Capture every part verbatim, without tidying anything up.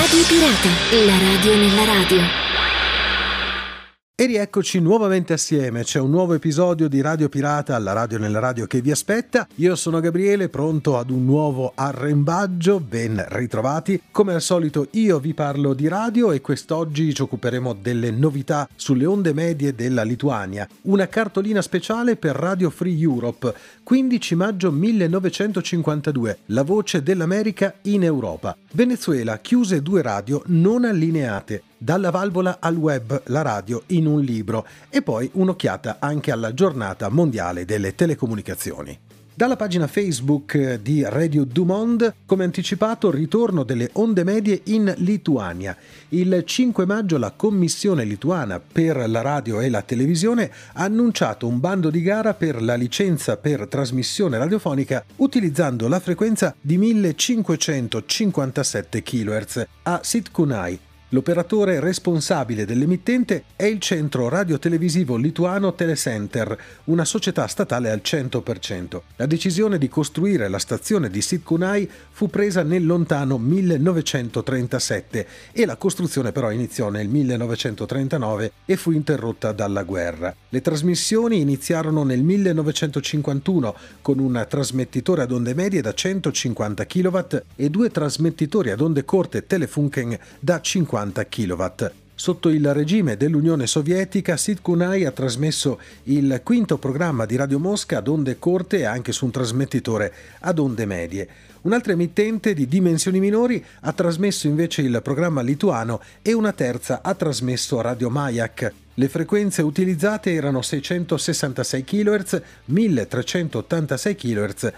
Radio Pirata, la radio nella radio. E rieccoci nuovamente assieme, c'è un nuovo episodio di Radio Pirata, la radio nella radio che vi aspetta. Io sono Gabriele, pronto ad un nuovo arrembaggio, ben ritrovati. Come al solito io vi parlo di radio e quest'oggi ci occuperemo delle novità sulle onde medie della Lituania. Una cartolina speciale per Radio Free Europe, quindici maggio millenovecentocinquantadue, la voce dell'America in Europa. Venezuela chiuse due radio non allineate. Dalla valvola al web, la radio in un libro, e poi un'occhiata anche alla giornata mondiale delle telecomunicazioni. Dalla pagina Facebook di Radio du Monde, come anticipato, il ritorno delle onde medie in Lituania. Il cinque maggio la Commissione lituana per la radio e la televisione ha annunciato un bando di gara per la licenza per trasmissione radiofonica utilizzando la frequenza di millecinquecentocinquantasette chilohertz a Sitkunai. L'operatore responsabile dell'emittente è il centro radiotelevisivo lituano Telecenter, una società statale al cento per cento. La decisione di costruire la stazione di Sitkunai fu presa nel lontano millenovecentotrentasette e la costruzione però iniziò nel millenovecentotrentanove e fu interrotta dalla guerra. Le trasmissioni iniziarono nel millenovecentocinquantuno con un trasmettitore ad onde medie da centocinquanta chilowatt e due trasmettitori ad onde corte Telefunken da cinquanta chilowatt. Sotto il regime dell'Unione Sovietica, Sitkunai ha trasmesso il quinto programma di Radio Mosca ad onde corte e anche su un trasmettitore ad onde medie. Un'altra emittente di dimensioni minori ha trasmesso invece il programma lituano e una terza ha trasmesso Radio Mayak. Le frequenze utilizzate erano seicentosessantasei chilohertz, milletrecentottantasei chilohertz,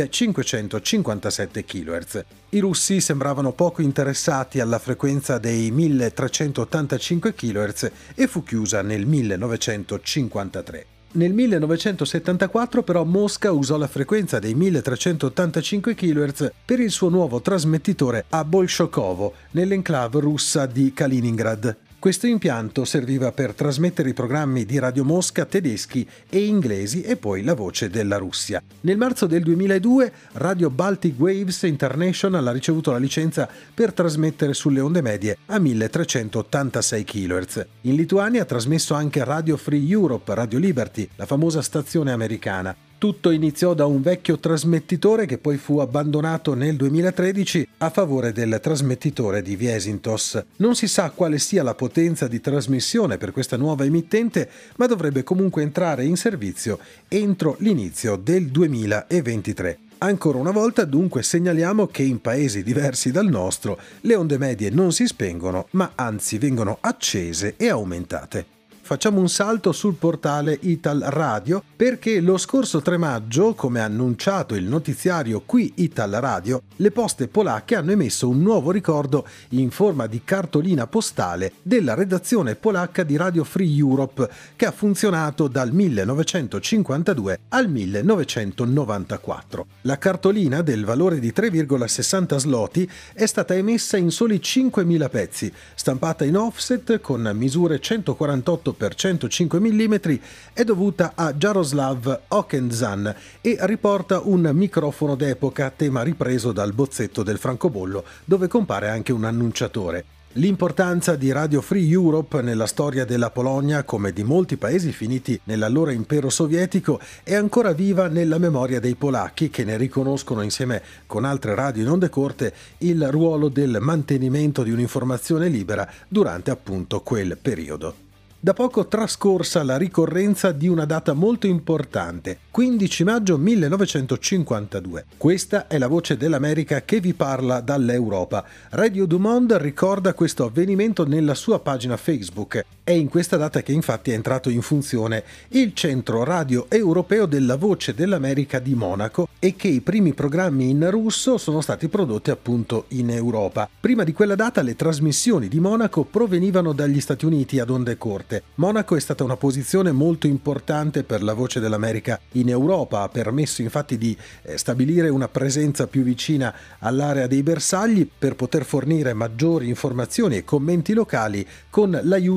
millecinquecentocinquantasette chilohertz. I russi sembravano poco interessati alla frequenza dei milletrecentottantacinque chilohertz e fu chiusa nel millenovecentocinquantatré. Nel millenovecentosettantaquattro però Mosca usò la frequenza dei milletrecentottantacinque chilohertz per il suo nuovo trasmettitore a Bolshokovo, nell'enclave russa di Kaliningrad. Questo impianto serviva per trasmettere i programmi di Radio Mosca tedeschi e inglesi e poi la voce della Russia. Nel marzo del duemiladue Radio Baltic Waves International ha ricevuto la licenza per trasmettere sulle onde medie a milletrecentottantasei chilohertz. In Lituania ha trasmesso anche Radio Free Europe, Radio Liberty, la famosa stazione americana. Tutto iniziò da un vecchio trasmettitore che poi fu abbandonato nel duemilatredici a favore del trasmettitore di Viesintos. Non si sa quale sia la potenza di trasmissione per questa nuova emittente, ma dovrebbe comunque entrare in servizio entro l'inizio del duemilaventitré. Ancora una volta dunque segnaliamo che in paesi diversi dal nostro le onde medie non si spengono, ma anzi vengono accese e aumentate. Facciamo un salto sul portale Ital Radio perché lo scorso tre maggio, come ha annunciato il notiziario Qui Ital Radio, le poste polacche hanno emesso un nuovo ricordo in forma di cartolina postale della redazione polacca di Radio Free Europe che ha funzionato dal millenovecentocinquantadue al millenovecentonovantaquattro. La cartolina del valore di tre virgola sessanta zloty è stata emessa in soli cinquemila pezzi, stampata in offset con misure centoquarantotto per centocinque millimetri, è dovuta a Jaroslav Okenzan e riporta un microfono d'epoca, tema ripreso dal bozzetto del francobollo, dove compare anche un annunciatore. L'importanza di Radio Free Europe nella storia della Polonia, come di molti paesi finiti nell'allora impero sovietico, è ancora viva nella memoria dei polacchi che ne riconoscono insieme con altre radio in onde corte il ruolo del mantenimento di un'informazione libera durante appunto quel periodo. Da poco trascorsa la ricorrenza di una data molto importante, quindici maggio millenovecentocinquantadue. Questa è la voce dell'America che vi parla dall'Europa. Radio du Monde ricorda questo avvenimento nella sua pagina Facebook. È in questa data che infatti è entrato in funzione il centro radio europeo della voce dell'America di Monaco e che i primi programmi in russo sono stati prodotti appunto in Europa. Prima di quella data le trasmissioni di Monaco provenivano dagli Stati Uniti ad onde corte. Monaco è stata una posizione molto importante per la voce dell'America in Europa, ha permesso infatti di stabilire una presenza più vicina all'area dei bersagli per poter fornire maggiori informazioni e commenti locali con l'aiuto di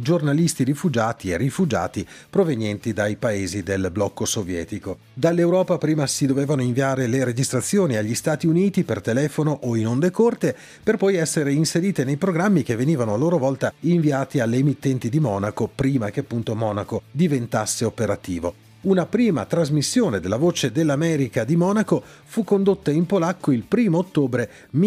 giornalisti rifugiati e rifugiati provenienti dai paesi del blocco sovietico. Dall'Europa prima si dovevano inviare le registrazioni agli Stati Uniti per telefono o in onde corte, per poi essere inserite nei programmi che venivano a loro volta inviati alle emittenti di Monaco prima che appunto Monaco diventasse operativo. Una prima trasmissione della Voce dell'America di Monaco fu condotta in polacco il primo ottobre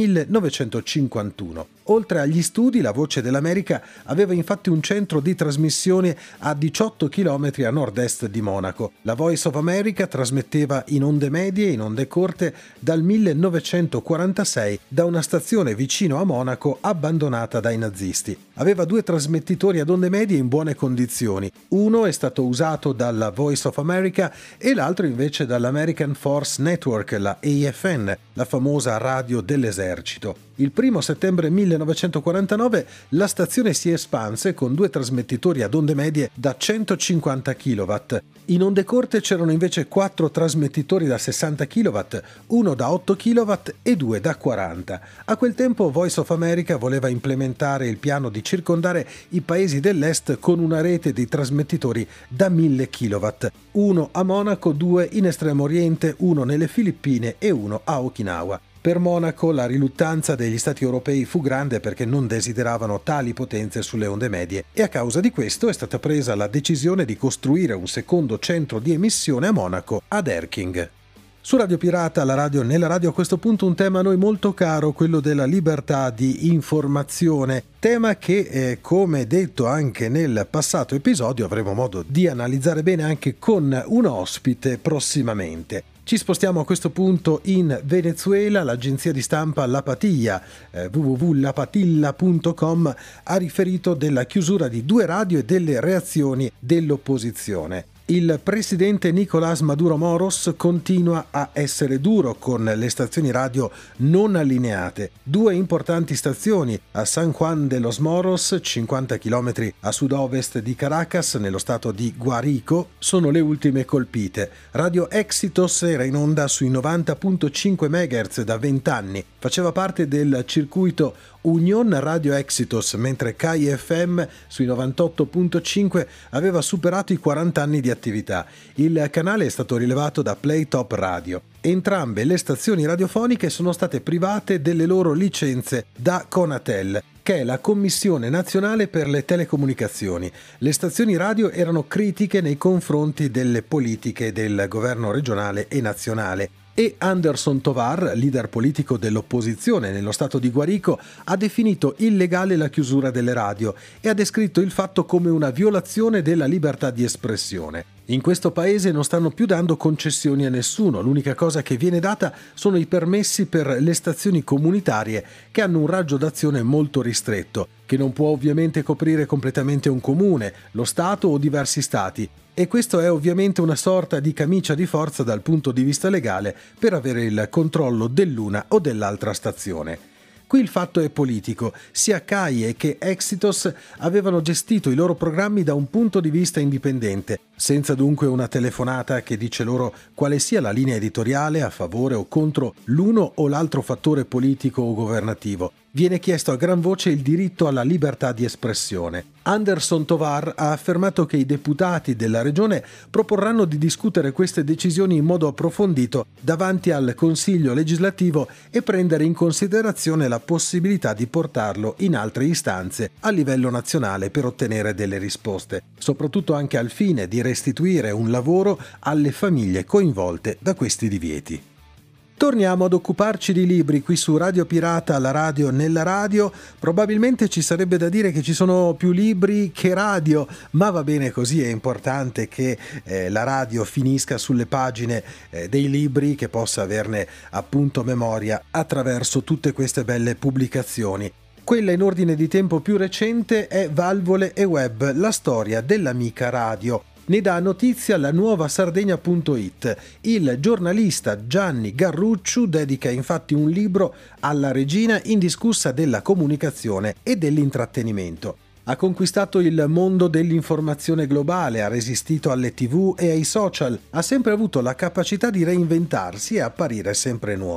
millenovecentocinquantuno. Oltre agli studi, la Voce dell'America aveva infatti un centro di trasmissione a diciotto chilometri a nord-est di Monaco. La Voice of America trasmetteva in onde medie e in onde corte dal millenovecentoquarantasei da una stazione vicino a Monaco abbandonata dai nazisti. Aveva due trasmettitori ad onde medie in buone condizioni. Uno è stato usato dalla Voice of America e l'altro invece dall'American Force Network, la A F N, la famosa radio dell'esercito. Il primo settembre millenovecentoquarantanove la stazione si espanse con due trasmettitori ad onde medie da centocinquanta chilowatt. In onde corte c'erano invece quattro trasmettitori da sessanta chilowatt, uno da otto chilowatt e due da quaranta. A quel tempo Voice of America voleva implementare il piano di circondare i paesi dell'est con una rete di trasmettitori da mille chilowatt, uno a Monaco, due in Estremo Oriente, uno nelle Filippine e uno a Okinawa. Per Monaco la riluttanza degli stati europei fu grande perché non desideravano tali potenze sulle onde medie e a causa di questo è stata presa la decisione di costruire un secondo centro di emissione a Monaco, ad Erking. Su Radio Pirata, la radio nella radio, a questo punto un tema a noi molto caro, quello della libertà di informazione, tema che, eh, come detto anche nel passato episodio, avremo modo di analizzare bene anche con un ospite prossimamente. Ci spostiamo a questo punto in Venezuela. L'agenzia di stampa La Patilla, eh, w w w punto la patilla punto com, ha riferito della chiusura di due radio e delle reazioni dell'opposizione. Il presidente Nicolás Maduro Moros continua a essere duro con le stazioni radio non allineate. Due importanti stazioni a San Juan de los Moros, cinquanta chilometri a sud-ovest di Caracas, nello stato di Guarico, sono le ultime colpite. Radio Éxitos era in onda sui novanta virgola cinque megahertz da venti anni, faceva parte del circuito Unión Radio Éxitos, mentre K I F M sui novantotto virgola cinque aveva superato i quaranta anni di attività. Il canale è stato rilevato da Playtop Radio. Entrambe le stazioni radiofoniche sono state private delle loro licenze da Conatel, che è la Commissione Nazionale per le Telecomunicazioni. Le stazioni radio erano critiche nei confronti delle politiche del governo regionale e nazionale. E Anderson Tovar, leader politico dell'opposizione nello stato di Guarico, ha definito illegale la chiusura delle radio e ha descritto il fatto come una violazione della libertà di espressione. In questo paese non stanno più dando concessioni a nessuno, l'unica cosa che viene data sono i permessi per le stazioni comunitarie che hanno un raggio d'azione molto ristretto, che non può ovviamente coprire completamente un comune, lo Stato o diversi stati. E questo è ovviamente una sorta di camicia di forza dal punto di vista legale per avere il controllo dell'una o dell'altra stazione. Qui il fatto è politico. Sia K I E che Éxitos avevano gestito i loro programmi da un punto di vista indipendente, senza dunque una telefonata che dice loro quale sia la linea editoriale a favore o contro l'uno o l'altro fattore politico o governativo. Viene chiesto a gran voce il diritto alla libertà di espressione. Anderson Tovar ha affermato che i deputati della regione proporranno di discutere queste decisioni in modo approfondito davanti al Consiglio legislativo e prendere in considerazione la possibilità di portarlo in altre istanze a livello nazionale per ottenere delle risposte, soprattutto anche al fine di restituire un lavoro alle famiglie coinvolte da questi divieti. Torniamo ad occuparci di libri qui su Radio Pirata, la radio nella radio. Probabilmente ci sarebbe da dire che ci sono più libri che radio, ma va bene così, è importante che eh, la radio finisca sulle pagine eh, dei libri, che possa averne appunto memoria attraverso tutte queste belle pubblicazioni. Quella in ordine di tempo più recente è Valvole e Web, la storia dell'amica radio. Ne dà notizia la nuova Sardegna punto it. Il giornalista Gianni Garrucciu dedica infatti un libro alla regina indiscussa della comunicazione e dell'intrattenimento. Ha conquistato il mondo dell'informazione globale, ha resistito alle tivù e ai social, ha sempre avuto la capacità di reinventarsi e apparire sempre nuova.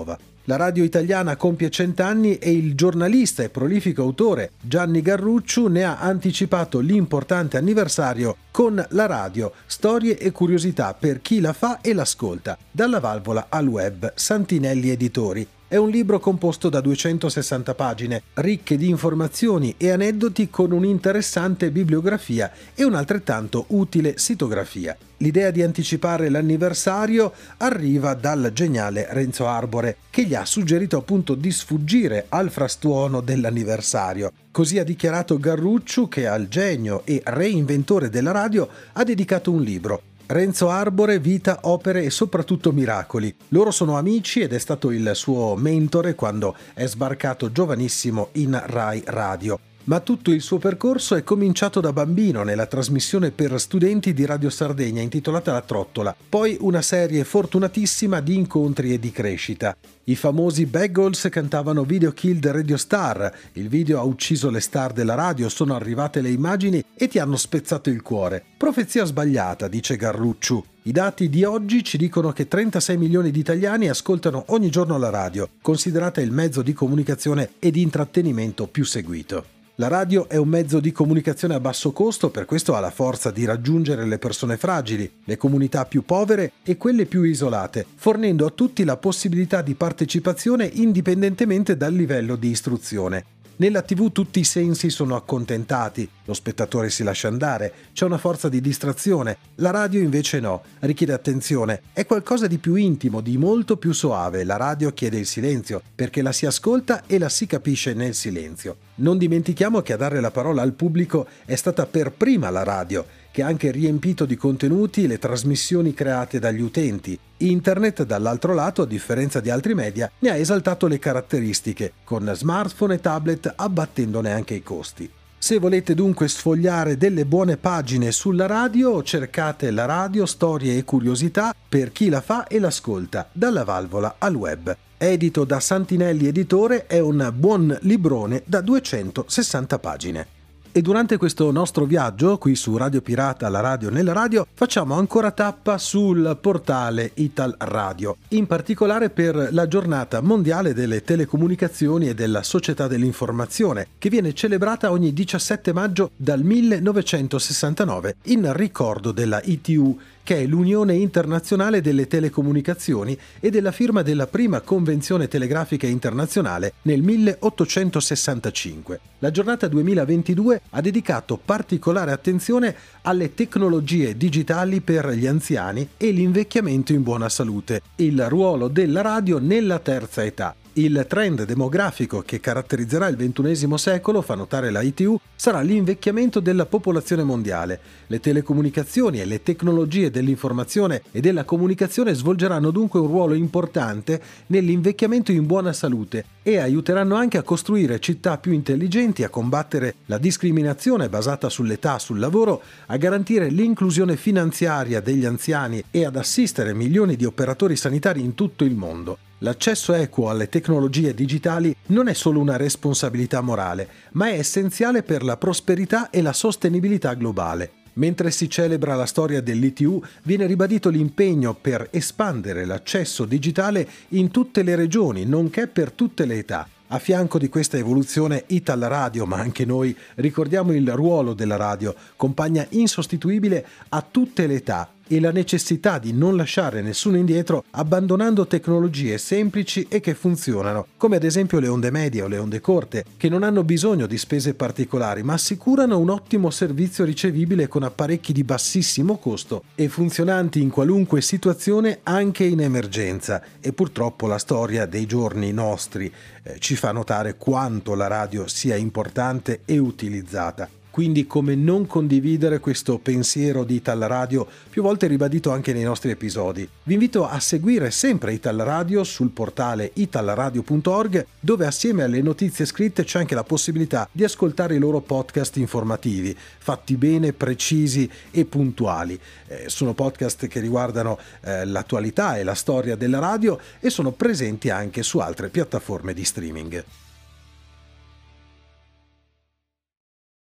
La radio italiana compie cent'anni e il giornalista e prolifico autore Gianni Garrucciu ne ha anticipato l'importante anniversario con La radio, storie e curiosità per chi la fa e l'ascolta, dalla valvola al web, Santinelli Editori. È un libro composto da duecentosessanta pagine, ricche di informazioni e aneddoti con un'interessante bibliografia e un'altrettanto utile sitografia. L'idea di anticipare l'anniversario arriva dal geniale Renzo Arbore, che gli ha suggerito appunto di sfuggire al frastuono dell'anniversario. Così ha dichiarato Garrucciu, che al genio e reinventore della radio ha dedicato un libro. Renzo Arbore, vita, opere e soprattutto miracoli. Loro sono amici ed è stato il suo mentore quando è sbarcato giovanissimo in Rai Radio. Ma tutto il suo percorso è cominciato da bambino nella trasmissione per studenti di Radio Sardegna intitolata La Trottola, poi una serie fortunatissima di incontri e di crescita. I famosi Bagels cantavano Video Killed Radio Star, il video ha ucciso le star della radio, sono arrivate le immagini e ti hanno spezzato il cuore. Profezia sbagliata, dice Garrucciu. I dati di oggi ci dicono che trentasei milioni di italiani ascoltano ogni giorno la radio, considerata il mezzo di comunicazione e di intrattenimento più seguito. La radio è un mezzo di comunicazione a basso costo, per questo ha la forza di raggiungere le persone fragili, le comunità più povere e quelle più isolate, fornendo a tutti la possibilità di partecipazione indipendentemente dal livello di istruzione. Nella tivù tutti i sensi sono accontentati, lo spettatore si lascia andare, c'è una forza di distrazione, la radio invece no, richiede attenzione, è qualcosa di più intimo, di molto più soave, la radio chiede il silenzio, perché la si ascolta e la si capisce nel silenzio. Non dimentichiamo che a dare la parola al pubblico è stata per prima la radio, che ha anche riempito di contenuti le trasmissioni create dagli utenti. Internet, dall'altro lato, a differenza di altri media, ne ha esaltato le caratteristiche, con smartphone e tablet abbattendone anche i costi. Se volete dunque sfogliare delle buone pagine sulla radio, cercate La radio, storie e curiosità per chi la fa e l'ascolta, dalla valvola al web. Edito da Santinelli Editore, è un buon librone da duecentosessanta pagine. E durante questo nostro viaggio, qui su Radio Pirata, la radio nella radio, facciamo ancora tappa sul portale Ital Radio, in particolare per la giornata mondiale delle telecomunicazioni e della società dell'informazione, che viene celebrata ogni diciassette maggio dal millenovecentosessantanove in ricordo della I T U, che è l'Unione Internazionale delle Telecomunicazioni e della firma della prima Convenzione Telegrafica Internazionale nel milleottocentosessantacinque. La giornata duemilaventidue ha dedicato particolare attenzione alle tecnologie digitali per gli anziani e l'invecchiamento in buona salute, il ruolo della radio nella terza età. Il trend demografico che caratterizzerà il ventunesimo secolo, fa notare la I T U, sarà l'invecchiamento della popolazione mondiale. Le telecomunicazioni e le tecnologie dell'informazione e della comunicazione svolgeranno dunque un ruolo importante nell'invecchiamento in buona salute e aiuteranno anche a costruire città più intelligenti, a combattere la discriminazione basata sull'età sul lavoro, a garantire l'inclusione finanziaria degli anziani e ad assistere milioni di operatori sanitari in tutto il mondo. L'accesso equo alle tecnologie digitali non è solo una responsabilità morale, ma è essenziale per la prosperità e la sostenibilità globale. Mentre si celebra la storia dell'I T U, viene ribadito l'impegno per espandere l'accesso digitale in tutte le regioni, nonché per tutte le età. A fianco di questa evoluzione, Ital Radio, ma anche noi, ricordiamo il ruolo della radio, compagna insostituibile a tutte le età, e la necessità di non lasciare nessuno indietro abbandonando tecnologie semplici e che funzionano, come ad esempio le onde medie o le onde corte, che non hanno bisogno di spese particolari ma assicurano un ottimo servizio ricevibile con apparecchi di bassissimo costo e funzionanti in qualunque situazione anche in emergenza. E purtroppo la storia dei giorni nostri eh, ci fa notare quanto la radio sia importante e utilizzata. Quindi come non condividere questo pensiero di Ital Radio, più volte ribadito anche nei nostri episodi. Vi invito a seguire sempre Ital Radio sul portale italradio punto org, dove assieme alle notizie scritte c'è anche la possibilità di ascoltare i loro podcast informativi, fatti bene, precisi e puntuali. Eh, sono podcast che riguardano eh, l'attualità e la storia della radio e sono presenti anche su altre piattaforme di streaming.